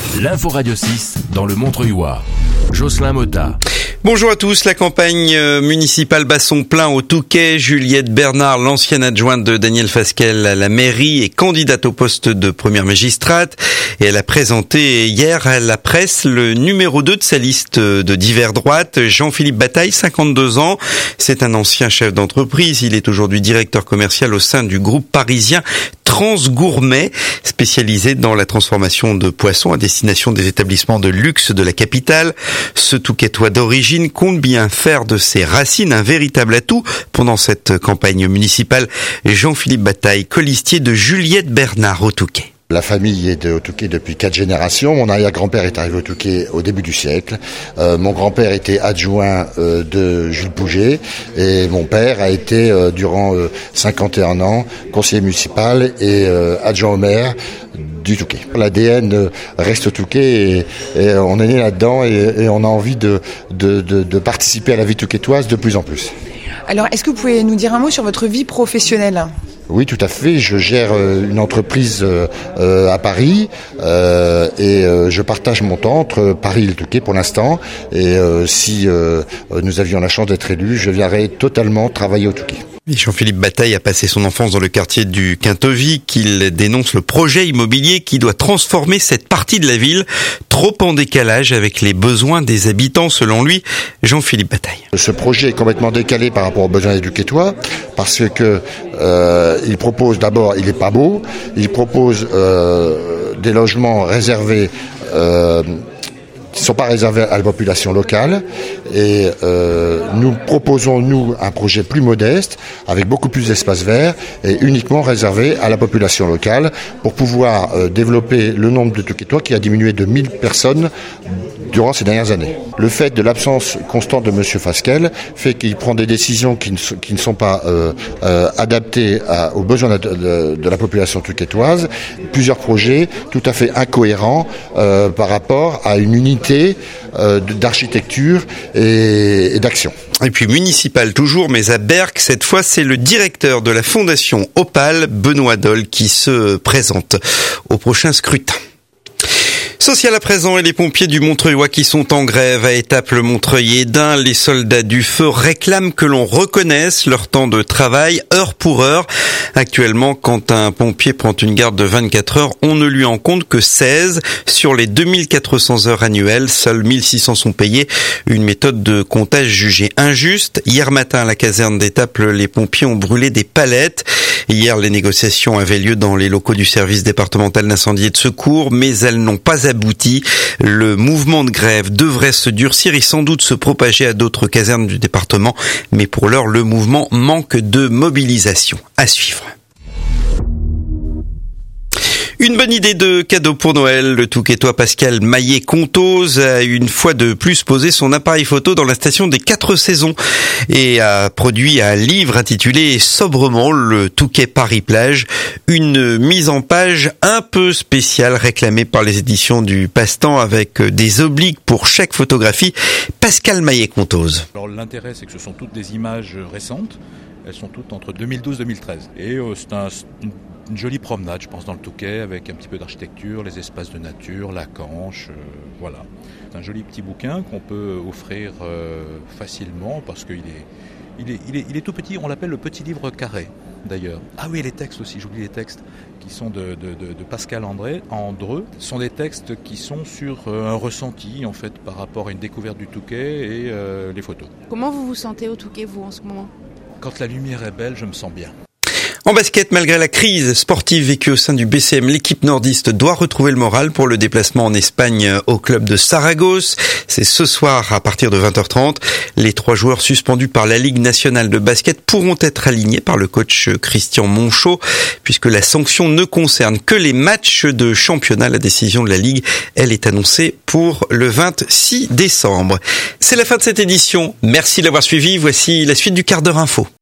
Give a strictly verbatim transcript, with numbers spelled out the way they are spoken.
L'info Radio six dans le Montreuilois. Jocelyn Motta. Bonjour à tous. La campagne municipale bat son plein au Touquet. Juliette Bernard, l'ancienne adjointe de Daniel Fasquelle à la mairie, est candidate au poste de première magistrate. Et elle a présenté hier à la presse le numéro deux de sa liste de divers droite, Jean-Philippe Bataille, cinquante-deux ans. C'est un ancien chef d'entreprise. Il est aujourd'hui directeur commercial au sein du groupe parisien Transgourmet, spécialisé dans la transformation de poissons à destination des établissements de luxe de la capitale. Ce Touquetois d'origine compte bien faire de ses racines un véritable atout pendant cette campagne municipale. Jean-Philippe Bataille, colistier de Juliette Bernard au Touquet. La famille est au Touquet depuis quatre générations. Mon arrière-grand-père est arrivé au Touquet au début du siècle. Euh, mon grand-père était adjoint euh, de Jules Pouget et mon père a été euh, durant euh, cinquante et un ans conseiller municipal et euh, adjoint au maire du Touquet. L'A D N reste au Touquet et, et on est né là-dedans et, et on a envie de, de, de, de participer à la vie touquetoise de plus en plus. Alors, est-ce que vous pouvez nous dire un mot sur votre vie professionnelle ? Oui, tout à fait. Je gère une entreprise euh, à Paris euh, et euh, je partage mon temps entre Paris et le Touquet pour l'instant. Et euh, si euh, nous avions la chance d'être élus, je viendrai totalement travailler au Touquet. Jean-Philippe Bataille a passé son enfance dans le quartier du Quintovic. Il dénonce le projet immobilier qui doit transformer cette partie de la ville, trop en décalage avec les besoins des habitants, selon lui, Jean-Philippe Bataille. Ce projet est complètement décalé par rapport aux besoins des Touquetois parce que euh, il propose d'abord, il est pas beau, il propose euh, des logements réservés euh, qui ne sont pas réservés à la population locale et euh, nous proposons nous un projet plus modeste avec beaucoup plus d'espace vert et uniquement réservé à la population locale pour pouvoir euh, développer le nombre de Touquetois qui a diminué de mille personnes durant ces dernières années. Le fait de l'absence constante de Monsieur Fasquelle fait qu'il prend des décisions qui ne, sont, qui ne sont pas euh, euh, adaptées à, aux besoins de, de, de la population touquetoise. Plusieurs projets tout à fait incohérents euh, par rapport à une unité euh, d'architecture et, et d'action. Et puis municipal toujours, mais à Berck, cette fois c'est le directeur de la fondation Opale, Benoît Dole, qui se présente au prochain scrutin. Social à présent et les pompiers du Montreuilois qui sont en grève à Étaples-Montreuil-Esdin. Les soldats du feu réclament que l'on reconnaisse leur temps de travail heure pour heure. Actuellement, quand un pompier prend une garde de vingt-quatre heures, on ne lui en compte que seize. Sur les deux mille quatre cents heures annuelles, seules mille six cents sont payées. Une méthode de comptage jugée injuste. Hier matin, à la caserne d'Étaples, les pompiers ont brûlé des palettes. Hier, les négociations avaient lieu dans les locaux du service départemental d'incendie et de secours, mais elles n'ont pas abouti. Le mouvement de grève devrait se durcir et sans doute se propager à d'autres casernes du département, mais pour l'heure, le mouvement manque de mobilisation. À suivre. Une bonne idée de cadeau pour Noël. Le Touquetois Pascal Maillet-Contose a une fois de plus posé son appareil photo dans la station des Quatre Saisons et a produit un livre intitulé sobrement le Touquet Paris-Plage. Une mise en page un peu spéciale réclamée par les éditions du Passe-Temps avec des obliques pour chaque photographie. Pascal Maillet-Contose. Alors l'intérêt, c'est que ce sont toutes des images récentes. Elles sont toutes entre deux mille douze et deux mille treize. Et euh, c'est un, une, une jolie promenade, je pense, dans le Touquet, avec un petit peu d'architecture, les espaces de nature, la Canche, euh, voilà. C'est un joli petit bouquin qu'on peut offrir euh, facilement, parce qu'il est, il est, il est, il est tout petit, on l'appelle le petit livre carré, d'ailleurs. Ah oui, les textes aussi, j'oublie les textes, qui sont de, de, de, de Pascal André, Andreux. Ce sont des textes qui sont sur euh, un ressenti, en fait, par rapport à une découverte du Touquet et euh, les photos. Comment vous vous sentez au Touquet, vous, en ce moment ? Quand la lumière est belle, je me sens bien. En basket, malgré la crise sportive vécue au sein du B C M, l'équipe nordiste doit retrouver le moral pour le déplacement en Espagne au club de Saragosse. C'est ce soir à partir de vingt heures trente. Les trois joueurs suspendus par la Ligue nationale de basket pourront être alignés par le coach Christian Monchot, puisque la sanction ne concerne que les matchs de championnat. La décision de la Ligue, elle est annoncée pour le vingt-six décembre. C'est la fin de cette édition. Merci de l'avoir suivi. Voici la suite du quart d'heure info.